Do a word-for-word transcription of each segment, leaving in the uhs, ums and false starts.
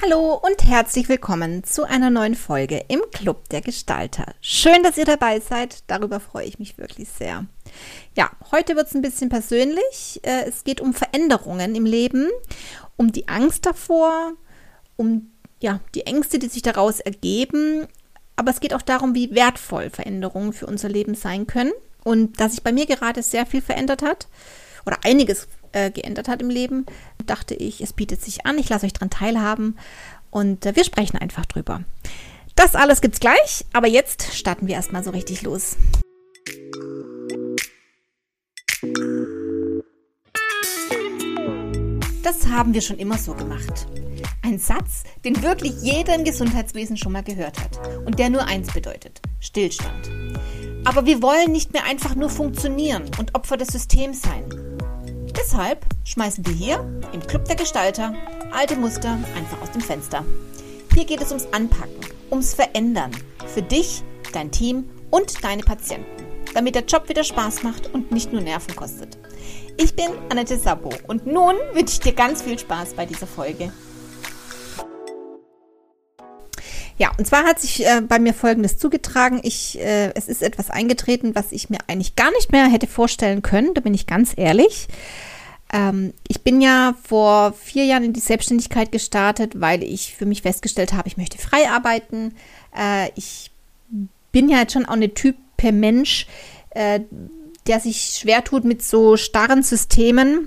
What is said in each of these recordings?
Hallo und herzlich willkommen zu einer neuen Folge im Club der Gestalter. Schön, dass ihr dabei seid. Darüber freue ich mich wirklich sehr. Ja, heute wird es ein bisschen persönlich. Es geht um Veränderungen im Leben, um die Angst davor, um ja, die Ängste, die sich daraus ergeben. Aber es geht auch darum, wie wertvoll Veränderungen für unser Leben sein können. Und dass sich bei mir gerade sehr viel verändert hat oder einiges äh, geändert hat im Leben, dachte ich, es bietet sich an. Ich lasse euch daran teilhaben und äh, wir sprechen einfach drüber. Das alles gibt's gleich, aber jetzt starten wir erstmal so richtig los. Das haben wir schon immer so gemacht. Ein Satz, den wirklich jeder im Gesundheitswesen schon mal gehört hat und der nur eins bedeutet: Stillstand. Aber wir wollen nicht mehr einfach nur funktionieren und Opfer des Systems sein. Deshalb schmeißen wir hier im Club der Gestalter alte Muster einfach aus dem Fenster. Hier geht es ums Anpacken, ums Verändern. Für dich, dein Team und deine Patienten. Damit der Job wieder Spaß macht und nicht nur Nerven kostet. Ich bin Annette Sabo und nun wünsche ich dir ganz viel Spaß bei dieser Folge. Ja, und zwar hat sich äh, bei mir Folgendes zugetragen. Ich, äh, es ist etwas eingetreten, was ich mir eigentlich gar nicht mehr hätte vorstellen können. Da bin ich ganz ehrlich. Ähm, ich bin ja vor vier Jahren in die Selbstständigkeit gestartet, weil ich für mich festgestellt habe, ich möchte frei arbeiten. Äh, ich bin ja jetzt schon auch eine Typ per Mensch, äh, der sich schwer tut mit so starren Systemen.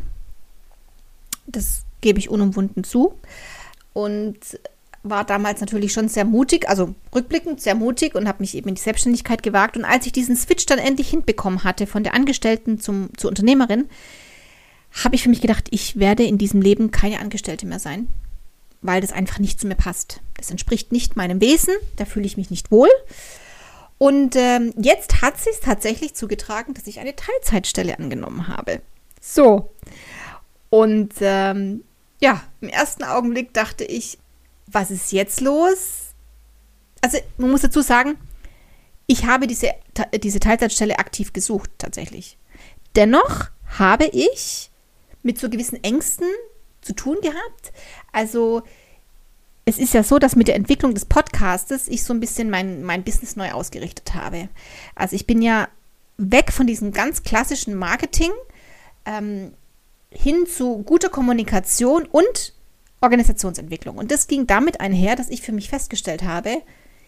Das gebe ich unumwunden zu. Und war damals natürlich schon sehr mutig, also rückblickend sehr mutig und habe mich eben in die Selbstständigkeit gewagt. Und als ich diesen Switch dann endlich hinbekommen hatte, von der Angestellten zum, zur Unternehmerin, habe ich für mich gedacht, ich werde in diesem Leben keine Angestellte mehr sein, weil das einfach nicht zu mir passt. Das entspricht nicht meinem Wesen, da fühle ich mich nicht wohl. Und ähm, jetzt hat sich tatsächlich zugetragen, dass ich eine Teilzeitstelle angenommen habe. So, und ähm, ja, im ersten Augenblick dachte ich, was ist jetzt los? Also man muss dazu sagen, ich habe diese, diese Teilzeitstelle aktiv gesucht tatsächlich. Dennoch habe ich mit so gewissen Ängsten zu tun gehabt. Also es ist ja so, dass mit der Entwicklung des Podcastes ich so ein bisschen mein, mein Business neu ausgerichtet habe. Also ich bin ja weg von diesem ganz klassischen Marketing ähm, hin zu guter Kommunikation und Organisationsentwicklung. Und das ging damit einher, dass ich für mich festgestellt habe,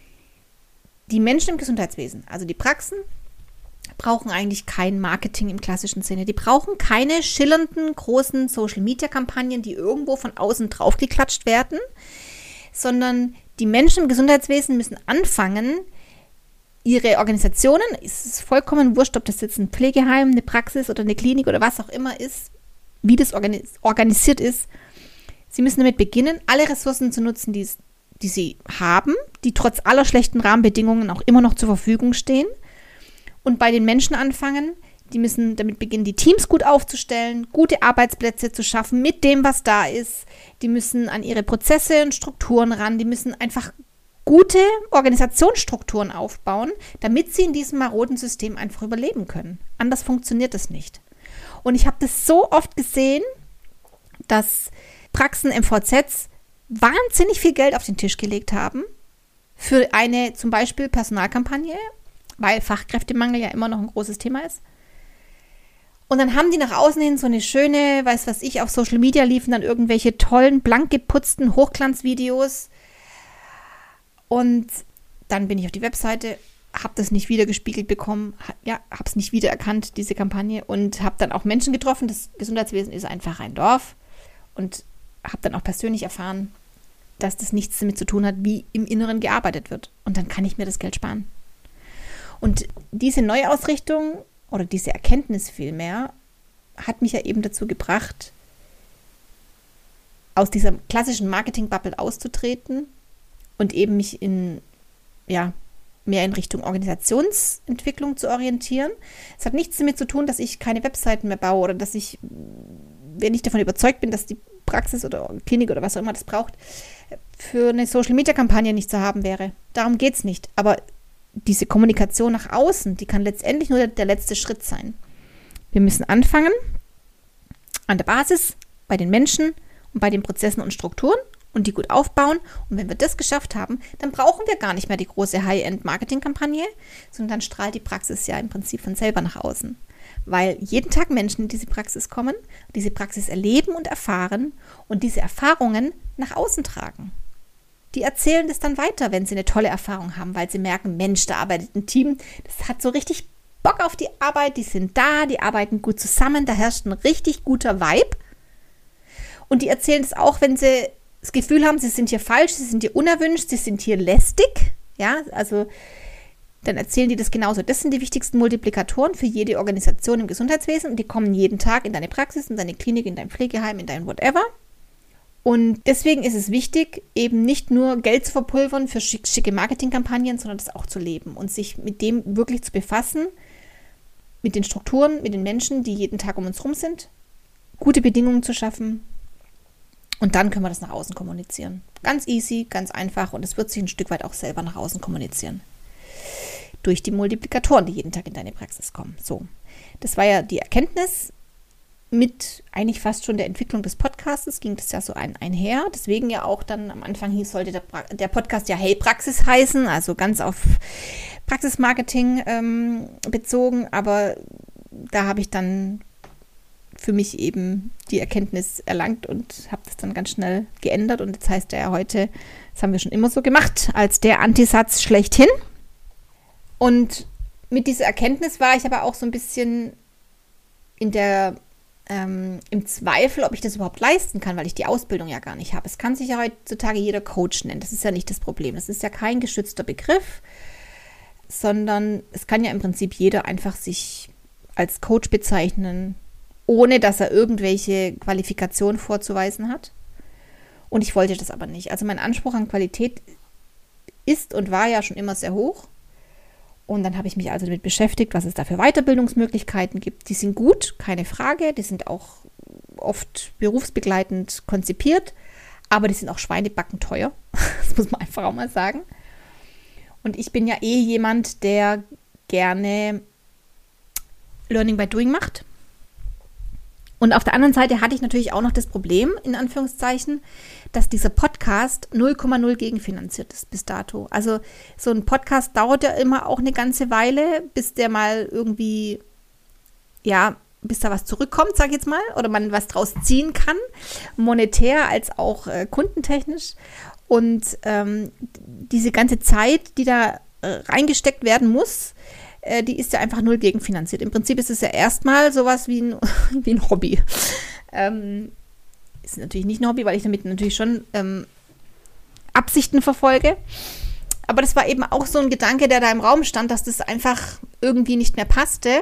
die Menschen im Gesundheitswesen, also die Praxen, brauchen eigentlich kein Marketing im klassischen Sinne. Die brauchen keine schillernden, großen Social-Media-Kampagnen, die irgendwo von außen draufgeklatscht werden, sondern die Menschen im Gesundheitswesen müssen anfangen, ihre Organisationen, es ist vollkommen wurscht, ob das jetzt ein Pflegeheim, eine Praxis oder eine Klinik oder was auch immer ist, wie das organis- organisiert ist. Sie müssen damit beginnen, alle Ressourcen zu nutzen, die, die sie haben, die trotz aller schlechten Rahmenbedingungen auch immer noch zur Verfügung stehen. Und bei den Menschen anfangen, die müssen damit beginnen, die Teams gut aufzustellen, gute Arbeitsplätze zu schaffen mit dem, was da ist. Die müssen an ihre Prozesse und Strukturen ran, die müssen einfach gute Organisationsstrukturen aufbauen, damit sie in diesem maroden System einfach überleben können. Anders funktioniert es nicht. Und ich habe das so oft gesehen, dass Praxen, M V Zs wahnsinnig viel Geld auf den Tisch gelegt haben für eine zum Beispiel Personalkampagne, weil Fachkräftemangel ja immer noch ein großes Thema ist. Und dann haben die nach außen hin so eine schöne, weiß was ich, auf Social Media liefen dann irgendwelche tollen, blank geputzten Hochglanzvideos. Und dann bin ich auf die Webseite, habe das nicht wiedergespiegelt bekommen, ja, habe es nicht wiedererkannt, diese Kampagne, und habe dann auch Menschen getroffen. Das Gesundheitswesen ist einfach ein Dorf. Und habe dann auch persönlich erfahren, dass das nichts damit zu tun hat, wie im Inneren gearbeitet wird. Und dann kann ich mir das Geld sparen. Und diese Neuausrichtung oder diese Erkenntnis vielmehr hat mich ja eben dazu gebracht, aus dieser klassischen Marketing-Bubble auszutreten und eben mich in, ja, mehr in Richtung Organisationsentwicklung zu orientieren. Es hat nichts damit zu tun, dass ich keine Webseiten mehr baue oder dass ich, wenn ich davon überzeugt bin, dass die Praxis oder Klinik oder was auch immer das braucht, für eine Social-Media-Kampagne nicht zu haben wäre. Darum geht es nicht. Aber diese Kommunikation nach außen, die kann letztendlich nur der, der letzte Schritt sein. Wir müssen anfangen an der Basis, bei den Menschen und bei den Prozessen und Strukturen. und die gut aufbauen. Und wenn wir das geschafft haben, dann brauchen wir gar nicht mehr die große High-End-Marketing-Kampagne, sondern dann strahlt die Praxis ja im Prinzip von selber nach außen. Weil jeden Tag Menschen in diese Praxis kommen, diese Praxis erleben und erfahren und diese Erfahrungen nach außen tragen. Die erzählen das dann weiter, wenn sie eine tolle Erfahrung haben, weil sie merken, Mensch, da arbeitet ein Team, das hat so richtig Bock auf die Arbeit, die sind da, die arbeiten gut zusammen, da herrscht ein richtig guter Vibe. Und die erzählen das auch, wenn sie das Gefühl haben, sie sind hier falsch, sie sind hier unerwünscht, sie sind hier lästig. Ja, also dann erzählen die das genauso. Das sind die wichtigsten Multiplikatoren für jede Organisation im Gesundheitswesen und die kommen jeden Tag in deine Praxis, in deine Klinik, in dein Pflegeheim, in dein whatever. Und deswegen ist es wichtig, eben nicht nur Geld zu verpulvern für schick, schicke Marketingkampagnen, sondern das auch zu leben und sich mit dem wirklich zu befassen, mit den Strukturen, mit den Menschen, die jeden Tag um uns rum sind, gute Bedingungen zu schaffen und dann können wir das nach außen kommunizieren. Ganz easy, ganz einfach und es wird sich ein Stück weit auch selber nach außen kommunizieren. Durch die Multiplikatoren, die jeden Tag in deine Praxis kommen. So, das war ja die Erkenntnis. Mit eigentlich fast schon der Entwicklung des Podcasts ging das ja so ein, einher. Deswegen ja auch dann am Anfang hieß, sollte der, der Podcast ja Hey Praxis heißen, also ganz auf Praxismarketing ähm, bezogen. Aber da habe ich dann für mich eben die Erkenntnis erlangt und habe das dann ganz schnell geändert. Und jetzt heißt er ja heute, das haben wir schon immer so gemacht, als der Antisatz schlechthin. Und mit dieser Erkenntnis war ich aber auch so ein bisschen in der Ähm, im Zweifel, ob ich das überhaupt leisten kann, weil ich die Ausbildung ja gar nicht habe. Es kann sich ja heutzutage jeder Coach nennen. Das ist ja nicht das Problem. Das ist ja kein geschützter Begriff, sondern es kann ja im Prinzip jeder einfach sich als Coach bezeichnen, ohne dass er irgendwelche Qualifikationen vorzuweisen hat. Und ich wollte das aber nicht. Also mein Anspruch an Qualität ist und war ja schon immer sehr hoch. Und dann habe ich mich also damit beschäftigt, was es da für Weiterbildungsmöglichkeiten gibt. Die sind gut, keine Frage. Die sind auch oft berufsbegleitend konzipiert. Aber die sind auch schweinebacken teuer. Das muss man einfach auch mal sagen. Und ich bin ja eh jemand, der gerne Learning by Doing macht. Und auf der anderen Seite hatte ich natürlich auch noch das Problem, in Anführungszeichen, dass dieser Podcast null Komma null gegenfinanziert ist bis dato. Also so ein Podcast dauert ja immer auch eine ganze Weile, bis der mal irgendwie, ja, bis da was zurückkommt, sag ich jetzt mal, oder man was draus ziehen kann, monetär als auch äh, kundentechnisch. Und ähm, diese ganze Zeit, die da äh, reingesteckt werden muss, die ist ja einfach null gegenfinanziert. Im Prinzip ist es ja erstmal sowas wie ein, wie ein Hobby. Ähm, ist natürlich nicht ein Hobby, weil ich damit natürlich schon ähm, Absichten verfolge. Aber das war eben auch so ein Gedanke, der da im Raum stand, dass das einfach irgendwie nicht mehr passte.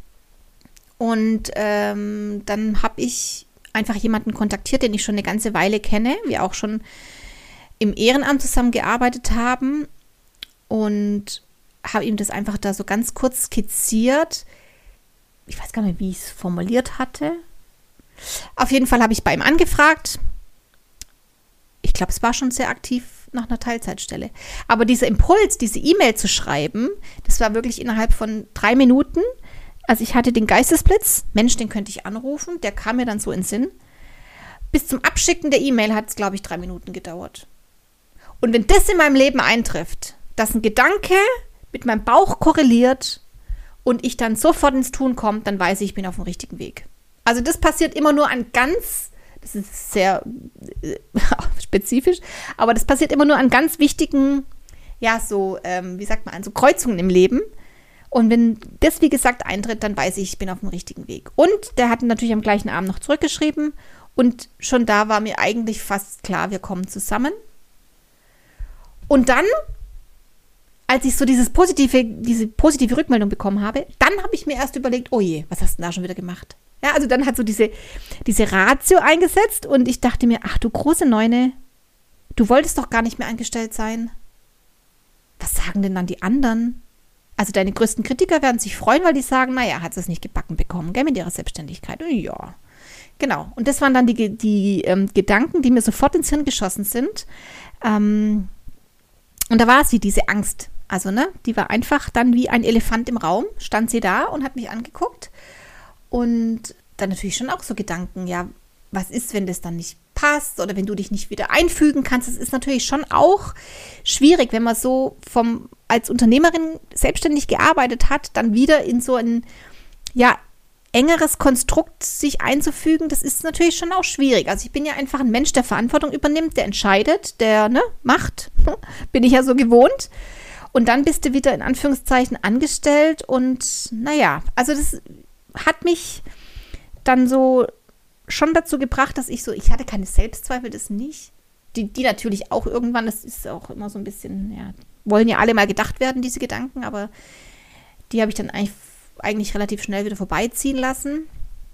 Und ähm, dann habe ich einfach jemanden kontaktiert, den ich schon eine ganze Weile kenne, wir auch schon im Ehrenamt zusammengearbeitet haben und habe ihm das einfach da so ganz kurz skizziert. Ich weiß gar nicht, wie ich es formuliert hatte. Auf jeden Fall habe ich bei ihm angefragt. Ich glaube, es war schon sehr aktiv nach einer Teilzeitstelle. Aber dieser Impuls, diese E-Mail zu schreiben, das war wirklich innerhalb von drei Minuten. Also ich hatte den Geistesblitz. Mensch, den könnte ich anrufen. Der kam mir dann so in den Sinn. Bis zum Abschicken der E-Mail hat es, glaube ich, drei Minuten gedauert. Und wenn das in meinem Leben eintrifft, dass ein Gedanke mit meinem Bauch korreliert und ich dann sofort ins Tun komme, dann weiß ich, ich bin auf dem richtigen Weg. Also das passiert immer nur an ganz, das ist sehr äh, spezifisch, aber das passiert immer nur an ganz wichtigen, ja so, ähm, wie sagt man, an so Kreuzungen im Leben. Und wenn das, wie gesagt, eintritt, dann weiß ich, ich bin auf dem richtigen Weg. Und der hat natürlich am gleichen Abend noch zurückgeschrieben und schon da war mir eigentlich fast klar, wir kommen zusammen. Und dann, als ich so dieses positive, diese positive Rückmeldung bekommen habe, dann habe ich mir erst überlegt, oh je, was hast du denn da schon wieder gemacht? Ja, also dann hat so diese, diese Ratio eingesetzt und ich dachte mir, ach du große Neune, du wolltest doch gar nicht mehr angestellt sein. Was sagen denn dann die anderen? Also deine größten Kritiker werden sich freuen, weil die sagen, naja, hat sie es nicht gebacken bekommen, gell, mit ihrer Selbstständigkeit. Ja, genau. Und das waren dann die, die ähm, Gedanken, die mir sofort ins Hirn geschossen sind. Ähm, und da war sie, diese Angst. Also, ne, die war einfach dann wie ein Elefant im Raum, stand sie da und hat mich angeguckt. Und dann natürlich schon auch so Gedanken, ja, was ist, wenn das dann nicht passt? passt oder wenn du dich nicht wieder einfügen kannst. Das ist natürlich schon auch schwierig, wenn man so vom als Unternehmerin selbstständig gearbeitet hat, dann wieder in so ein ja engeres Konstrukt sich einzufügen. Das ist natürlich schon auch schwierig. Also ich bin ja einfach ein Mensch, der Verantwortung übernimmt, der entscheidet, der ne, macht. Bin ich ja so gewohnt. Und dann bist du wieder in Anführungszeichen angestellt und naja, also das hat mich dann so schon dazu gebracht, dass ich so, ich hatte keine Selbstzweifel, das nicht. Die, die natürlich auch irgendwann, das ist auch immer so ein bisschen, ja, wollen ja alle mal gedacht werden, diese Gedanken, aber die habe ich dann eigentlich, eigentlich relativ schnell wieder vorbeiziehen lassen.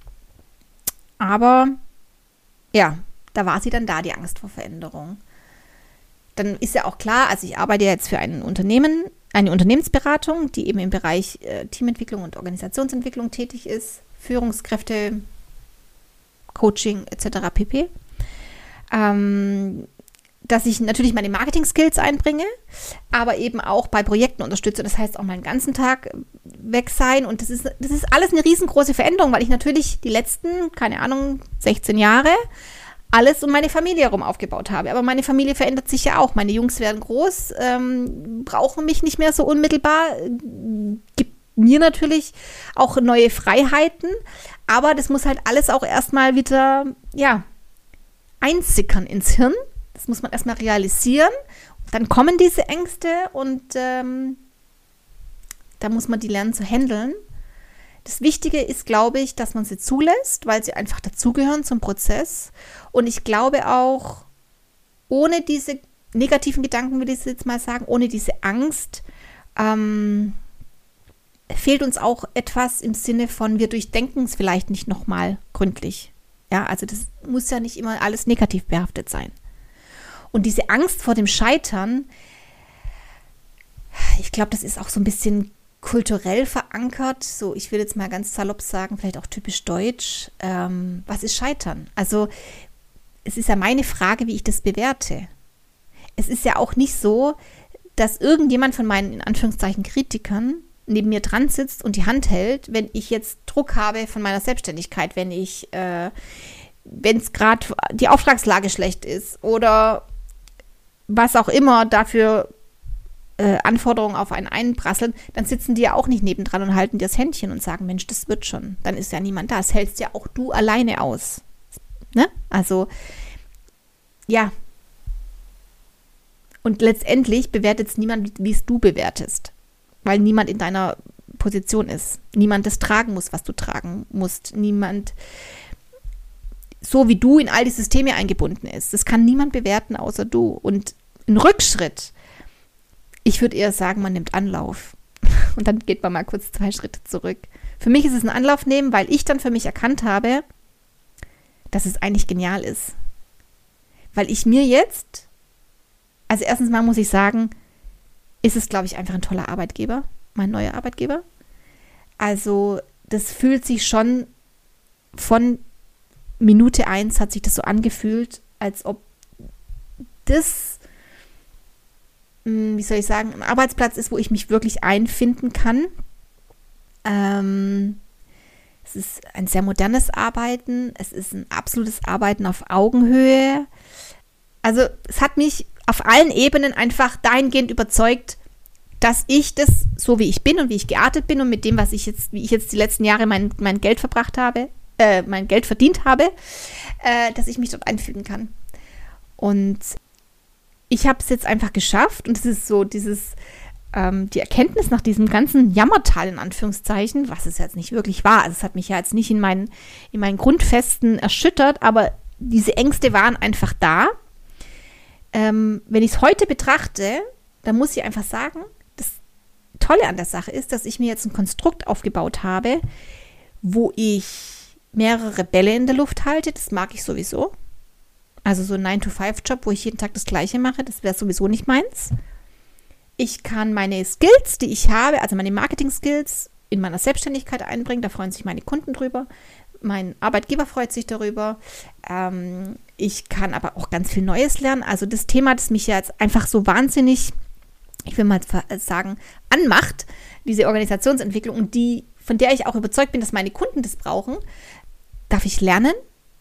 Aber ja, da war sie dann da, die Angst vor Veränderung. Dann ist ja auch klar, also ich arbeite jetzt für ein Unternehmen, eine Unternehmensberatung, die eben im Bereich äh, Teamentwicklung und Organisationsentwicklung tätig ist, Führungskräfte, Coaching et cetera pp. Ähm, dass ich natürlich meine Marketing-Skills einbringe, aber eben auch bei Projekten unterstütze. Das heißt auch mal einen ganzen Tag weg sein und das ist, das ist alles eine riesengroße Veränderung, weil ich natürlich die letzten, keine Ahnung, sechzehn Jahre alles um meine Familie herum aufgebaut habe. Aber meine Familie verändert sich ja auch. Meine Jungs werden groß, ähm, brauchen mich nicht mehr so unmittelbar, gibt mir natürlich auch neue Freiheiten, aber das muss halt alles auch erstmal wieder, ja, einsickern ins Hirn. Das muss man erstmal realisieren. Dann kommen diese Ängste und ähm, da muss man die lernen zu handeln. Das Wichtige ist, glaube ich, dass man sie zulässt, weil sie einfach dazugehören zum Prozess. Und ich glaube auch, ohne diese negativen Gedanken, will ich jetzt mal sagen, ohne diese Angst, ähm, fehlt uns auch etwas im Sinne von, wir durchdenken es vielleicht nicht nochmal gründlich. Ja, also das muss ja nicht immer alles negativ behaftet sein. Und diese Angst vor dem Scheitern, ich glaube, das ist auch so ein bisschen kulturell verankert, so ich will jetzt mal ganz salopp sagen, vielleicht auch typisch deutsch, ähm, was ist Scheitern? Also es ist ja meine Frage, wie ich das bewerte. Es ist ja auch nicht so, dass irgendjemand von meinen, in Anführungszeichen, Kritikern neben mir dran sitzt und die Hand hält, wenn ich jetzt Druck habe von meiner Selbstständigkeit, wenn ich, äh, wenn es gerade die Auftragslage schlecht ist oder was auch immer dafür Äh, Anforderungen auf einen einprasseln, dann sitzen die ja auch nicht nebendran und halten dir das Händchen und sagen, Mensch, das wird schon. Dann ist ja niemand da. Das hältst ja auch du alleine aus. Ne? Also, ja. Und letztendlich bewertet es niemand, wie es du bewertest. Weil niemand in deiner Position ist. Niemand das tragen muss, was du tragen musst. Niemand so wie du in all die Systeme eingebunden ist. Das kann niemand bewerten, außer du. Und ein Rückschritt, ich würde eher sagen, man nimmt Anlauf und dann geht man mal kurz zwei Schritte zurück. Für mich ist es ein Anlauf nehmen, weil ich dann für mich erkannt habe, dass es eigentlich genial ist. Weil ich mir jetzt, also erstens mal muss ich sagen, ist es, glaube ich, einfach ein toller Arbeitgeber, mein neuer Arbeitgeber. Also das fühlt sich schon von Minute eins hat sich das so angefühlt, als ob das, wie soll ich sagen, ein Arbeitsplatz ist, wo ich mich wirklich einfinden kann. Ähm, es ist ein sehr modernes Arbeiten. Es ist ein absolutes Arbeiten auf Augenhöhe. Also es hat mich auf allen Ebenen einfach dahingehend überzeugt, dass ich das, so wie ich bin und wie ich geartet bin und mit dem, was ich jetzt, wie ich jetzt die letzten Jahre mein, mein Geld verbracht habe, äh, mein Geld verdient habe, äh, dass ich mich dort einfügen kann. Und ich habe es jetzt einfach geschafft und es ist so dieses, ähm, die Erkenntnis nach diesem ganzen Jammertal in Anführungszeichen, was es jetzt nicht wirklich war, also es hat mich ja jetzt nicht in meinen, in meinen Grundfesten erschüttert, aber diese Ängste waren einfach da. Ähm, wenn ich es heute betrachte, dann muss ich einfach sagen, das Tolle an der Sache ist, dass ich mir jetzt ein Konstrukt aufgebaut habe, wo ich mehrere Bälle in der Luft halte, das mag ich sowieso. Also so ein nine to five Job, wo ich jeden Tag das Gleiche mache, das wäre sowieso nicht meins. Ich kann meine Skills, die ich habe, also meine Marketing-Skills in meiner Selbstständigkeit einbringen. Da freuen sich meine Kunden drüber. Mein Arbeitgeber freut sich darüber. Ähm, ich kann aber auch ganz viel Neues lernen. Also das Thema, das mich ja jetzt einfach so wahnsinnig, ich will mal sagen, anmacht, diese Organisationsentwicklung und die, von der ich auch überzeugt bin, dass meine Kunden das brauchen, darf ich lernen.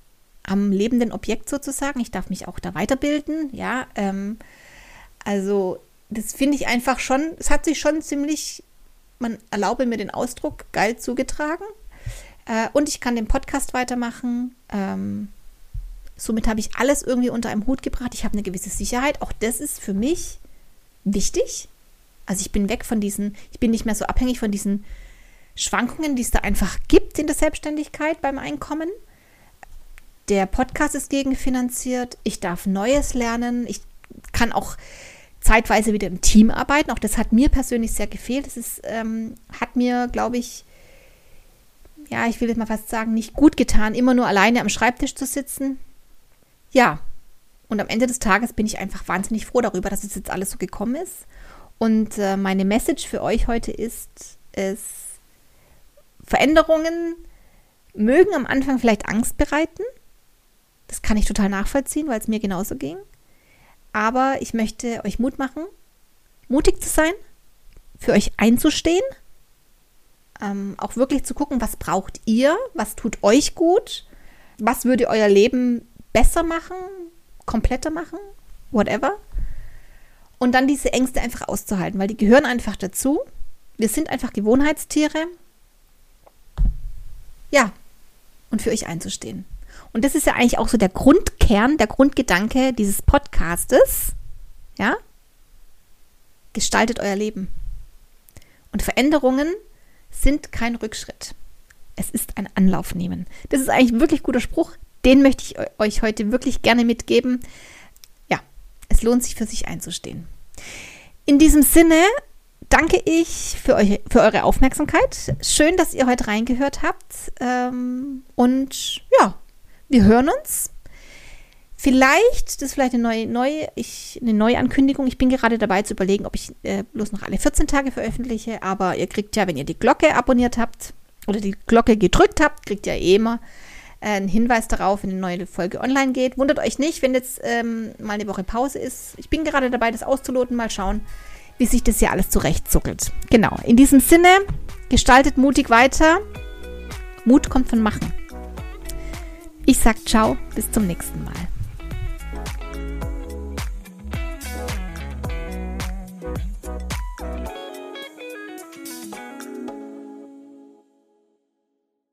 am lebenden Objekt sozusagen. Ich darf mich auch da weiterbilden, ja. Ähm, also das finde ich einfach schon, es hat sich schon ziemlich, man erlaube mir den Ausdruck, geil zugetragen. Äh, und ich kann den Podcast weitermachen. Ähm, somit habe ich alles irgendwie unter einem Hut gebracht. Ich habe eine gewisse Sicherheit. Auch das ist für mich wichtig. Also ich bin weg von diesen, ich bin nicht mehr so abhängig von diesen Schwankungen, die es da einfach gibt in der Selbstständigkeit beim Einkommen. Der Podcast ist gegenfinanziert. Ich darf Neues lernen. Ich kann auch zeitweise wieder im Team arbeiten. Auch das hat mir persönlich sehr gefehlt. Das ist, ähm, hat mir, glaube ich, ja, ich will jetzt mal fast sagen, nicht gut getan, immer nur alleine am Schreibtisch zu sitzen. Ja, und am Ende des Tages bin ich einfach wahnsinnig froh darüber, dass es jetzt alles so gekommen ist. Und äh, meine Message für euch heute ist, es Veränderungen mögen am Anfang vielleicht Angst bereiten. Das kann ich total nachvollziehen, weil es mir genauso ging. Aber ich möchte euch Mut machen, mutig zu sein, für euch einzustehen, ähm, auch wirklich zu gucken, was braucht ihr, was tut euch gut, was würde euer Leben besser machen, kompletter machen, whatever. Und dann diese Ängste einfach auszuhalten, weil die gehören einfach dazu. Wir sind einfach Gewohnheitstiere. Ja, und für euch einzustehen. Und das ist ja eigentlich auch so der Grundkern, der Grundgedanke dieses Podcastes. Ja? Gestaltet euer Leben. Und Veränderungen sind kein Rückschritt. Es ist ein Anlauf nehmen. Das ist eigentlich ein wirklich guter Spruch. Den möchte ich euch heute wirklich gerne mitgeben. Ja, es lohnt sich, für sich einzustehen. In diesem Sinne danke ich für, euch, für eure Aufmerksamkeit. Schön, dass ihr heute reingehört habt. Ähm, und ja, wir hören uns. Vielleicht, das ist vielleicht eine neue, neue, ich, eine neue Ankündigung. Ich bin gerade dabei zu überlegen, ob ich äh, bloß noch alle vierzehn Tage veröffentliche. Aber ihr kriegt ja, wenn ihr die Glocke abonniert habt oder die Glocke gedrückt habt, kriegt ihr eh immer äh, einen Hinweis darauf, wenn eine neue Folge online geht. Wundert euch nicht, wenn jetzt ähm, mal eine Woche Pause ist. Ich bin gerade dabei, das auszuloten. Mal schauen, wie sich das hier alles zurechtzuckelt. Genau, in diesem Sinne, gestaltet mutig weiter. Mut kommt von Machen. Ich sag ciao, bis zum nächsten Mal.